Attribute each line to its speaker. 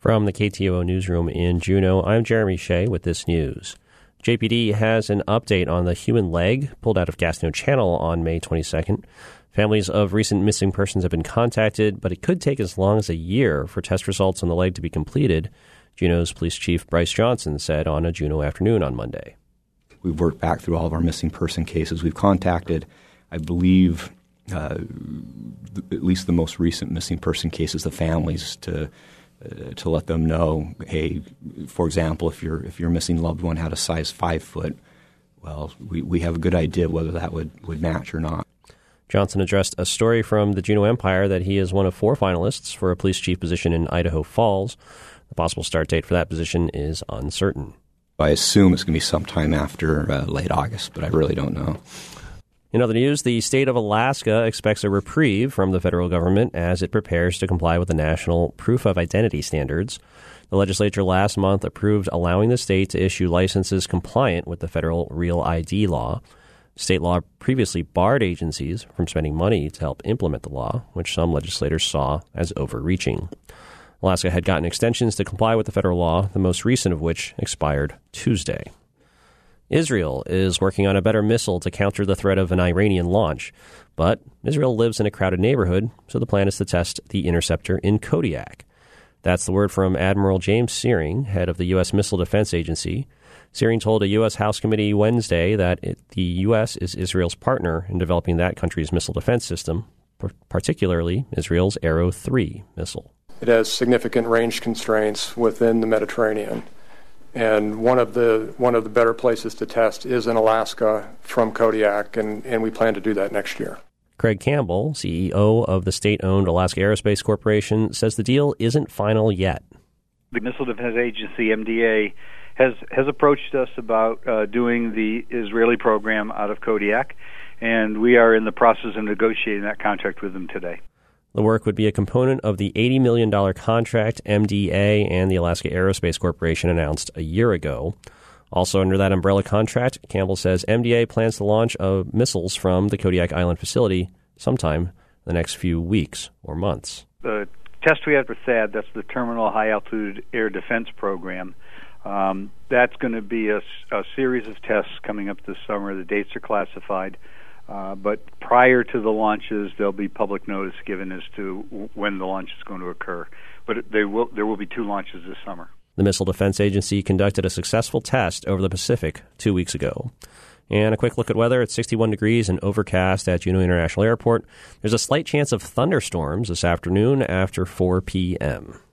Speaker 1: From the KTOO newsroom in Juneau, I'm Jeremy Shea with this news. JPD has an update on the human leg pulled out of Gastineau Channel on May 22nd. Families of recent missing persons have been contacted, but it could take as long as a year for test results on the leg to be completed, Juneau's Police Chief Bryce Johnson said on a Juneau afternoon on Monday.
Speaker 2: We've worked back through all of our missing person cases. We've contacted, I believe, at least the most recent missing person cases, the families, to let them know, hey, for example, if your missing loved one had a size 5 foot, well, we have a good idea whether that would match or not.
Speaker 1: Johnson addressed a story from the Juneau Empire that he is one of 4 finalists for a police chief position in Idaho Falls. The possible start date for that position is uncertain.
Speaker 2: I assume it's going to be sometime after late August, but I really don't know.
Speaker 1: In other news, the state of Alaska expects a reprieve from the federal government as it prepares to comply with the national proof of identity standards. The legislature last month approved allowing the state to issue licenses compliant with the federal Real ID law. State law previously barred agencies from spending money to help implement the law, which some legislators saw as overreaching. Alaska had gotten extensions to comply with the federal law, the most recent of which expired Tuesday. Israel is working on a better missile to counter the threat of an Iranian launch. But Israel lives in a crowded neighborhood, so the plan is to test the interceptor in Kodiak. That's the word from Admiral James Searing, head of the U.S. Missile Defense Agency. Searing told a U.S. House committee Wednesday that the U.S. is Israel's partner in developing that country's missile defense system, particularly Israel's Arrow 3 missile.
Speaker 3: It has significant range constraints within the Mediterranean. And one of the better places to test is in Alaska from Kodiak, and we plan to do that next year.
Speaker 1: Craig Campbell, CEO of the state-owned Alaska Aerospace Corporation, says the deal isn't final yet.
Speaker 4: The Missile Defense Agency, MDA, has approached us about doing the Israeli program out of Kodiak, and we are in the process of negotiating that contract with them today.
Speaker 1: The work would be a component of the $80 million contract MDA and the Alaska Aerospace Corporation announced a year ago. Also under that umbrella contract, Campbell says MDA plans to launch missiles from the Kodiak Island facility sometime in the next few weeks or months.
Speaker 4: The test we had for THAAD, that's the Terminal High Altitude Air Defense Program, that's going to be a series of tests coming up this summer. The dates are classified. But prior to the launches, there'll be public notice given as to when the launch is going to occur. But there will be 2 launches this summer.
Speaker 1: The Missile Defense Agency conducted a successful test over the Pacific 2 weeks ago. And a quick look at weather. It's 61 degrees and overcast at Juneau International Airport. There's a slight chance of thunderstorms this afternoon after 4 p.m.